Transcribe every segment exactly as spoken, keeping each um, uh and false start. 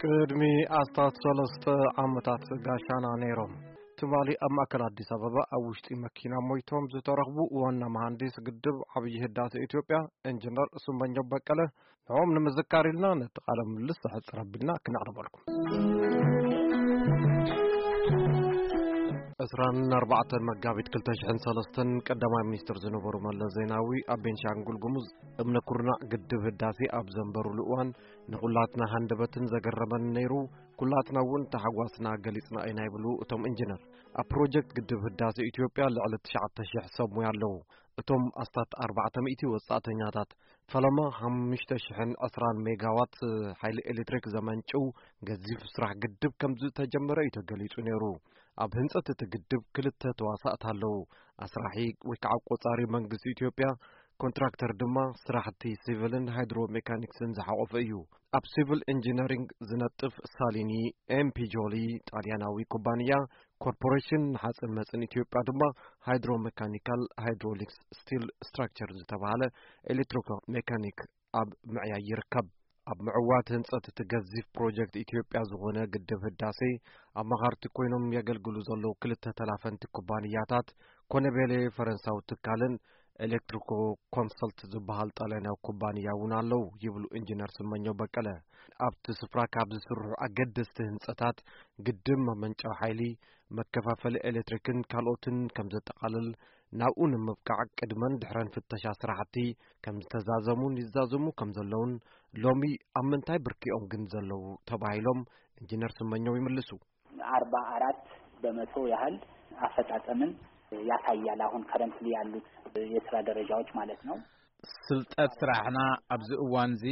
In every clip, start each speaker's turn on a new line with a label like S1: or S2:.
S1: ቅድሚ ኣስታት ሰለስተ ዓመታት ጋሻና ነይሮም ትባሊ ኣብ ማእከል አዲስ አበባ ኣብ ውሽጢ መኪና ሞይቶም ዝተረኽቡ ዋና መሃንዲስ ግድብ ዓብይ ህዳሴ ኢትዮጵያ ኢንጂነር ስመኘው በቀለ ንኦም ንምዝካር ኢልና ነቲ ቃለ ምልልስ ሕፅር ኣቢልና ክነቕርበልኩም عشرين أربعة مقابل كل تشحن سلستن قدما مينستر زنبور ملا زيناوي أبين شانقول قمز ابن كورنا قدب هداسي أب زنبرو لؤوان نقولاتنا هندبتن زقربن نيرو كلاتنا ون تحقواسنا قليسنا ايناي بلو اتوم انجينر ابروجكت قدب هداسي اثيوبيا لعلى تشعة تشيح سمو يالو اتوم استات أربعة مئتي وساعتنياتات فلما همش تشحن أسران ميجاوات حيل إلكتريك زمان شو قزيف سرح قدب كمزو تجمري تقليسو نيرو أب هنسة تقدب كل التواصات هالو أسرحي ويكعب قطاري منقس إثيوبيا كونتراكتر دما سراحتي سيفلن هيدرو ميكانيكسن زحاقف ايو اب سيفل انجينيرينج زنطف ساليني ام بي جولي طالياناوي كومبانيا كوربوريشن حاصل مصن اثيوبيا دما هيدرو ميكانيكال هيدروليكس ستيل ستراكشر زتباله الكتريكو ميكانيك اب معيا يركب اب معوات هنصت تجزيف بروجكت اثيوبيا زغونه قدب هداسي اب مغارت كوينم يغلغلو زلو كلته تلافنت كومبانياتات كونبيلي فرنساو تكالن ኤሌክትሪኮ ኮንሰልት ዝበሃል ጣልያናዊ ኩባንያ እውን ኣለው ይብሉ ኢንጂነር ስመኘው በቀለ ኣብቲ ስፍራ ካብ ዝስርሑ ኣገደስቲ ህንፀታት ግድብ መመንጫው ሓይሊ መከፋፈሊ ኤሌክትሪክን ካልኦትን ከም ዘጠቃልል ናብኡ ንምብቃዕ ቅድመን ድሕረን ፍተሻ ስራሕቲ ከም ዝተዛዘሙን ይዛዘሙ ከም ዘለውን ሎሚ ኣብ ምንታይ ብርኪኦም ግን ዘለው ተባሂሎም ኢንጂነር ስመኘው ይምልሱ
S2: أربعة وأربعين በመቶ ያህል አፈጻጸምን ያሳያል አሁን ከረንትሊ ያሉት የስራ ደረጃዎች ማለት ነው
S3: ስልጠት ስራሕና ኣብዚ እዋንዚ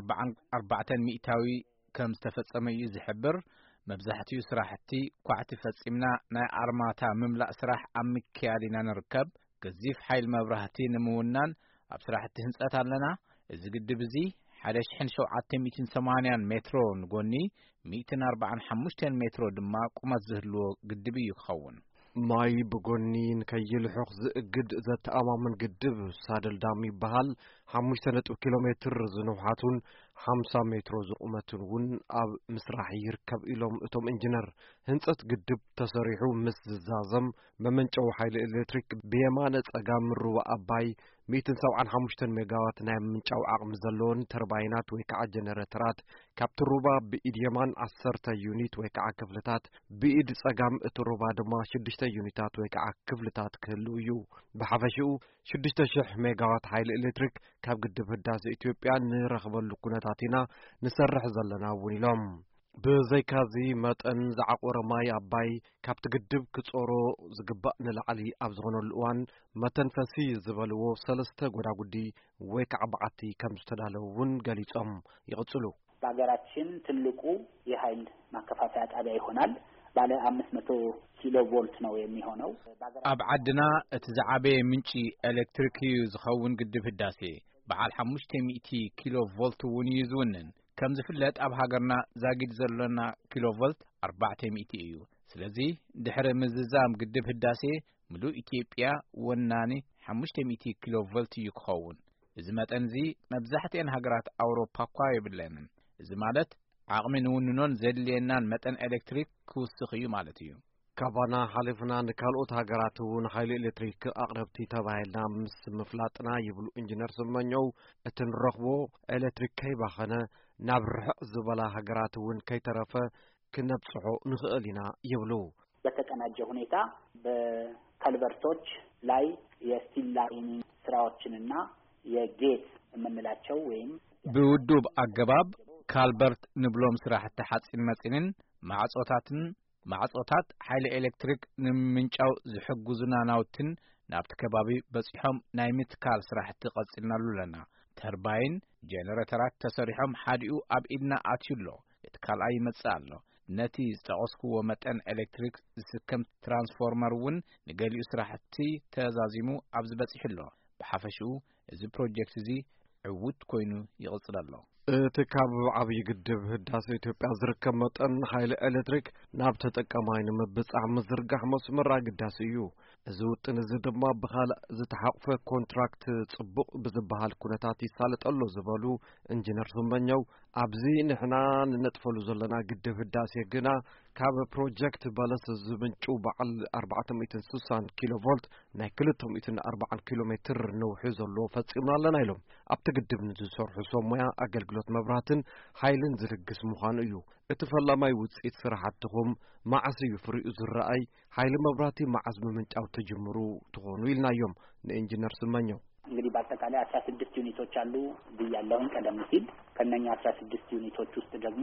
S3: أربعة ሚእታዊ ከም ዝተፈጸመ እዩ ዝሕብር መብዛሕትኡ ስራሕቲ ኳዕቲ ፈጺምና ናይ ኣርማታ ምምላእ ስራሕ ኣብ ምክያድና ንርከብ ገዚፍ ሓይል መብራህቲ ንምውናን ኣብ ስራሕቲ ህንጸት ኣለና እዚ ግድብ እዚ ሓደ ሺሕ ሸውዓተ ሚእትን ሰማንያን ሜትሮ ንጎኒ ሚእትን ኣርባዓን ሓሙሽተን ሜትሮ ድማ ቁመት ዝህልዎ ግድብ እዩ ክኸውን
S1: ማይ በጎኒን ከይልሑኽ ዝእግድ ዘተኣማምን ግድብ ሳደል ዳም ይበሃል خمسة ኪሎ ሜትር ዝንውሓቱን خمسة ሜትሮ ዝቁመቱን እውን ኣብ ምስራሕ ይርከብ ኢሎም እቶም ኢንጂነር ህንጸት ግድብ ተሰሪሑ ምስ ዝዛዘም መመንጨው ሓይሊ ኤሌክትሪክ ብየማነ ጸጋም ሩባ ኣባይ مئتين وسبعة وخمسين ሜጋዋት ናይ ምንጫው ዓቕሚ ዘለዎን ተርባይናት ወይ ከዓ ጀነሬተራት ካብቲ ሩባ ብኢድ የማን عشرة ዩኒት ወይ ከዓ ክፍልታት ብኢድ ጸጋም እቲ ሩባ ድማ ሽዱሽተ ዩኒታት ወይ ከዓ ክፍልታት ክህልው እዩ ብሓፈሽኡ ሽዱሽተ ሽሕ ሜጋዋት ሓይሊ ኤሌክትሪክ ካብ ግድብ ህዳሴ ኢትዮጵያ ንረኽበሉ ኩነታት ኢና ንሰርሕ ዘለና እውን ኢሎም ብዘይካዚ መጠን ዝዓቆረ ማይ ኣባይ ካብቲ ግድብ ክጾሮ ዝግባእ ንላዕሊ ኣብ ዝኾነሉ እዋን መተንፈሲ ዝበልዎ ሰለስተ ጎዳጉዲ ወይ ከዓ በዓቲ ከም ዝተዳለዉ እውን ገሊጾም ይቕጽሉ
S2: በአገራችን ትልቁ የኃይል ማከፋፈያ ጣቢያ ይሆናል ባለ አምስት መቶ ኪሎ ቮልት ነው የሚሆነው
S3: ኣብ ዓድና እቲ ዝዓበየ ምንጪ ኤሌክትሪክ ዝኸውን ግድብ ህዳሴ በዓል خمسة مئة ኪሎ ቮልት እውን ይዝውንን ከም ዝፍለጥ ኣብ ሃገርና ዛጊድ ዘለና ኪሎ ቮልት أربعة مئة እዩ ስለዚ ድሕረ ምዝዛም ግድብ ህዳሴ ምሉእ ኢትዮጵያ ወናኒ خمسة مئة ኪሎ ቮልት እዩ ክኸውን እዚ መጠን እዚ መብዛሕትአን ሃገራት ኣውሮፓ እኳ የብለንን እዚ ማለት ዓቕሚ ንውንኖን ዘድልየናን መጠን ኤሌክትሪክ ክውስኽ እዩ ማለት እዩ
S1: ካባና ሓሊፍና ንካልኦት ሃገራት እውን ሓይሊ ኤሌክትሪክ ኣቕረብቲ ተባሂልና ምስ ምፍላጥና ይብሉ ኢንጂነር ስመኘው እቲ ንረኽቦ ኤሌክትሪክ ከይባኸነ ናብ ርሕቕ ዝበላ ሃገራት እውን ከይተረፈ ክነብጽሖ ንኽእል ኢና ይብሉ
S2: በተቀናጀ ሁኔታ በከልቨርቶች ላይ የስቲል ላይኒንግ ስራዎችንና የጌት የምንላቸው ወይም
S3: ብውዱብ አገባብ ካልበርት ንብሎም ስራሕቲ ሓጺን መጺንን ማዕጾታትን ማዕጾታት ሓይሊ ኤሌክትሪክ ንምንጫው ዝሕግዙና ናውትን ናብቲ ከባቢ በጽሖም ናይ ምትካል ስራሕቲ ቀጽልናሉ ለና ተርባይን ጀነሬተራት ተሰሪሖም ሓዲኡ ኣብ ኢድና ኣትዩሎ እቲ ካልኣይ ይመጽእ ኣሎ ነቲ ዝተቆስክዎ መጠን ኤሌክትሪክ ዝስከም ትራንስፎርመር እውን ንገሊኡ ስራሕቲ ተዛዚሙ ኣብ ዝበጽሕሎ ብሓፈሽኡ እዚ ፕሮጀክት እዚ ዕውት ኮይኑ ይቕጽል ኣሎ እቲ ካብ ዓብይ ግድብ ህዳሴ ኢትዮጵያ ዝርከብ መጠን ሓይሊ ኤሌክትሪክ ናብ ተጠቃማይ ንምብጻሕ ምዝርጋሕ መስመር ኣገዳሲ እዩ
S1: እዚ ውጥን እዚ ድማ ብኻልእ ዝተሓቕፈ ኮንትራክት ጽቡቕ ብዝበሃል ኩነታት ይሳለጠሎ ዝበሉ ኢንጂነር ስመኘው ኣብዚ ንሕና ንነጥፈሉ ዘለና ግድብ ህዳሴ ግና ካብ ፕሮጀክት በለስ ዝምንጩ በዓል ኣርባዕተ ሚእቲ ስሳን ኪሎ ቮልት ናይ ክልተ ሚእቲ ኣርባዓን ኪሎ ሜትር ነውሒ ዘሎ ፈጺምና ኣለና ኢሎም ኣብቲ ግድብ ንዝሰርሑ ሰብ ሞያ ኣገልግሎት መብራህትን ሓይልን ዝልግስ ምዃኑ እዩ እቲ ፈላማይ ውፅኢት ስራሕትኹም መዓስ እዩ ፍሪኡ ዝረአይ ሓይሊ መብራህቲ መዓስ ምምንጫው ተጀምሩ ትኾኑ ኢልናዮም ንኢንጂነር ስመኘው
S2: እንግዲህ በአጠቃላይ አስራ ስድስት ዩኒቶች አሉ ብያለሁኝ ቀደም ሲል ከነኛ አስራ ስድስት ዩኒቶች ውስጥ ደግሞ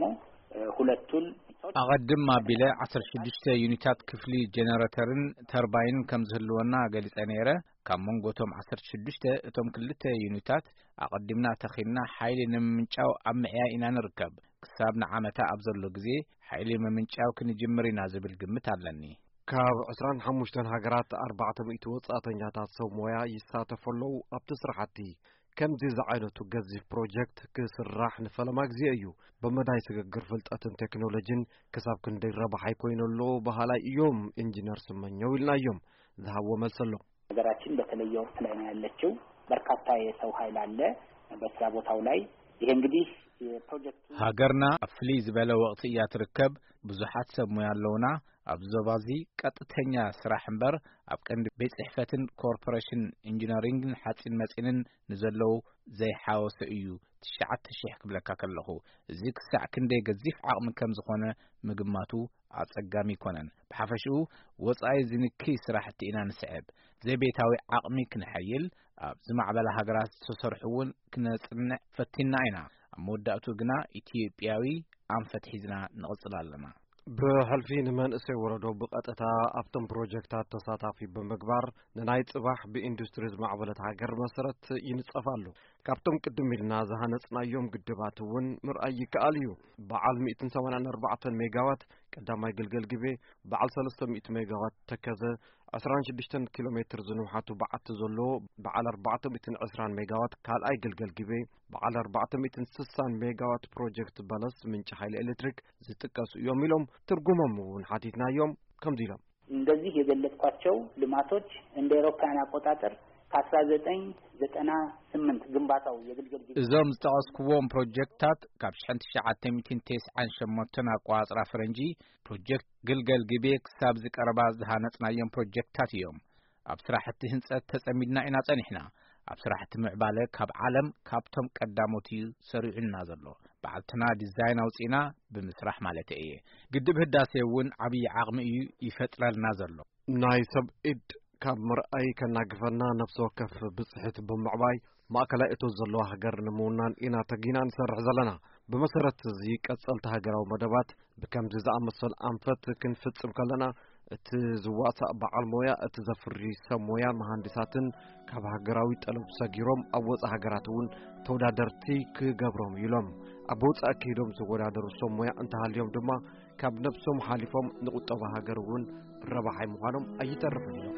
S2: ሁለቱን
S3: አቀድም አቢለ አስራ ስድስት ዩኒታት ክፍሊ ጄነሬተርን ተርባይን ከምዝህልወና ገልጸ ነይረ ካብ መንጎቶም አስራ ስድስት እቶም ክልተ ዩኒታት አቀድምና ተኺልና ሓይሊ ንምንጫው ኣብ ምዕያ ኢና ንርከብ ክሳብ ንዓመታ ኣብ ዘሎ ግዜ ሓይሊ ንምንጫው ክንጅምር ኢና ዝብል ግምት ኣለኒ
S1: ካብ عشرين وخمسة ሃገራት أربعة ሚእቲ ወጻእተኛታት ሰብ ሞያ ይሳተፈሉ ኣብቲ ስራሕቲ ከምዚ ዝዓይነቱ ገዚፍ ፕሮጀክት ክስራሕ ንፈለማ ግዜ እዩ በመዳይ ስግግር ፍልጠትን ቴክኖሎጂን ክሳብ ክንደይ ረባሓይ ኮይነሉ ባህላይ እዮም ኢንጂነር ስመኘው ኢልናዮም ዝሃቦ መልሰሎ
S2: ሀገራችን በተለየ ወቅት ላይ ነው ያለችው በርካታ የሰው ኃይል አለ በስራ ቦታው ላይ ይሄ እንግዲህ የፕሮጀክቱ
S3: ሀገርና አፍሊ ዝበለ ወቅት ያትርከብ ብዙሓት ሰብ ሞያ ኣለውና ኣብ ዞባዚ ቀጥተኛ ስራሕ እምበር ኣብ ቀንዲ ቤት ጽሕፈትን ኮርፖሬሽን ኢንጂነሪንግን ሓጺን መጺንን ንዘለው ዘይሓወሰ እዩ ትሽዓተ ሽሕ ክብለካ ከለኹ እዚ ክሳዕ ክንደይ ገዚፍ ዓቕሚ ከም ዝኾነ ምግማቱ ኣጸጋሚ ይኮነን ብሓፈሽኡ ወጻኢ ዝንኪ ስራሕቲ ኢና ንስዕብ ዘይቤታዊ ዓቕሚ ክንሐይል ኣብ ዝማዕበለ ሃገራት ተሰርሑውን ክነጽንዕ ፈቲና ኢና ኣብ መወዳእቱ ግና ኢትዮጵያዊ ኣንፈት ሒዝና ንቕጽል ኣለና
S1: ብሕልፊ ንመንእሰይ ወረዶ ብቐጥታ ኣብቶም ፕሮጀክታት ተሳታፊ ብምግባር ንናይ ጽባሕ ብኢንዱስትሪ ዝማዕበለት ሃገር መሰረት ይንጸፋሉ ካብቶም ቅድም ኢልና ዝሃነጽናዮም ግድባት እውን ምርኣይ ይከኣል እዩ በዓል ሚእቲ ሰማንያ ኣርባዕተ ሜጋዋት ቀዳማይ ግልገል ግቤ በዓል ሰለስተ ሚእቲ ሜጋዋት ተከዘ عشرين وستة ኪሎ ሜትር ዝንውሓቱ በዓቲ ዘሎ በዓል أربعة مئة وعشرين ሜጋዋት ካልኣይ ግልገል ግቤ በዓል أربعة مئة وستين ሜጋዋት ፕሮጀክት በለስ ምንጭ ኃይል ኤሌክትሪክ ዝጥቀሱ እዮም ኢሎም ትርጉሞም እውን ሓቲትናዮም ከምዚ ኢሎም
S2: እንደዚህ የገለጽኳቸው ልማቶች እንደ አውሮፓውያን አቆጣጠር ከአስራ ዘጠኝ ዘጠና ስምንት ግንባታው የግልገል ግቤ
S3: እዞም ዝተቀስኩዎም ፕሮጀክታት ካብ ሽሕን ትሽዓተ ሚእትን ትስዓን ሸሞንተን አቋጽራ ፈረንጂ ፕሮጀክት ግልገል ግቤ ክሳብ ዝቀረባ ዝሃነጽናዮም ፕሮጀክታት እዮም ኣብ ስራሕቲ ህንጸት ተጸሚድና ኢና ጸኒሕና ኣብ ስራሕቲ ምዕባለ ካብ ዓለም ካብቶም ቀዳሞት ሰሪዑና ዘሎ በዓልትና ዲዛይን አውጺና ብምስራሕ ማለት እየ ግድብ ህዳሴ እውን ዓብይ ዓቕሚ እዩ ይፈጥረልና ዘሎ
S1: ናይ ሰብ ኢድ ካብ ምርኣይ ከናግፈና ነፍሲ ወከፍ ብጽሕት ብምዕባይ ማእከላይ እቶ ዘለዎ ሃገር ንምውናን ኢና ተጊና ንሰርሕ ዘለና ብመሰረት እዚ ቀጸልቲ ሃገራዊ መደባት ብከምዚ ዝኣመሰል ኣንፈት ክንፍጽም ከለና እቲ ዝዋሳእ በዓል ሞያ እቲ ዘፍሪ ሰብ ሞያ መሃንዲሳትን ካብ ሃገራዊ ጠለብ ሰጊሮም ኣብ ወፃእ ሃገራት እውን ተወዳደርቲ ክገብሮም ኢሎም ኣብ ወፃእ ከይዶም ዝወዳደሩ ሰብ ሞያ እንተሃልዮም ድማ ካብ ነብሶም ሓሊፎም ንቁጠባ ሃገር እውን ረባሓይ ምዃኖም ኣይተርፍን ኢሎም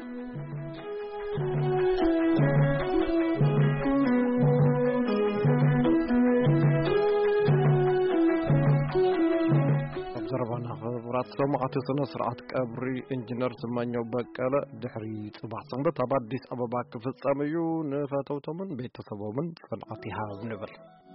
S1: ዘረባና خبرات سمعت سنة سرعة قبري إنجنير سمانيو بقالة دحري صباح سنبت أبا أديس أبابا كفت ساميو نفاتو تمن بيت سبو من صنعتها نبل